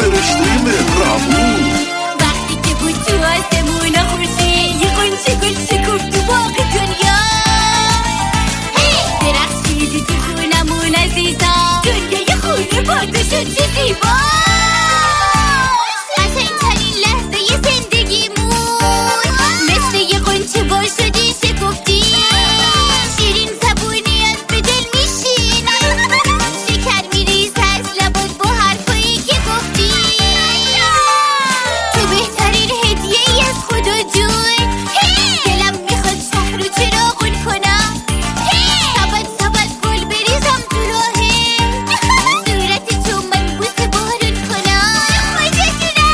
فرشته مهربون. وقتی که بود تو آسمون خورشید یه قنچه گل شکفت تو باغ دنیا. درخشیدی تو خونمون عزیزا، دنیای خونه پاته شد چه زیبا. قشنگ‌ترین لحظه زندگیمون مثل یه قنچه وا شدی شکفتی. شیرین زبونی از به دل میشینه، شکر میریز از لبات با حرفایی که گفتی. تو بهترین هدیه ای از خدا جون. دلم میخواد شهر رو چراغون کنم، سبد گل بریزم تو راهت، صورت تو من بوسه بارون کنم. خوشتونم.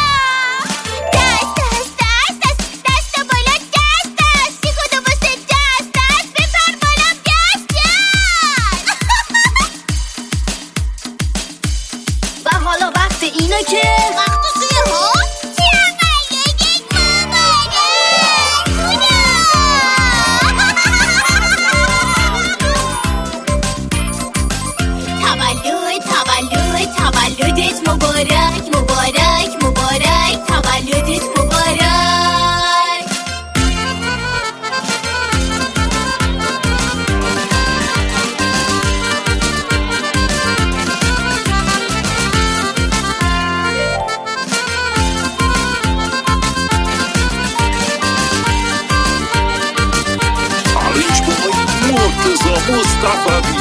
دست بالا دست سیگو واسه دست بپر بالا دست. و حالا وقت اینه که وقت سویه ها تولدت مبارک مبارک مبارک، تولدت مبارک. عریش بای مرتضی مصطفی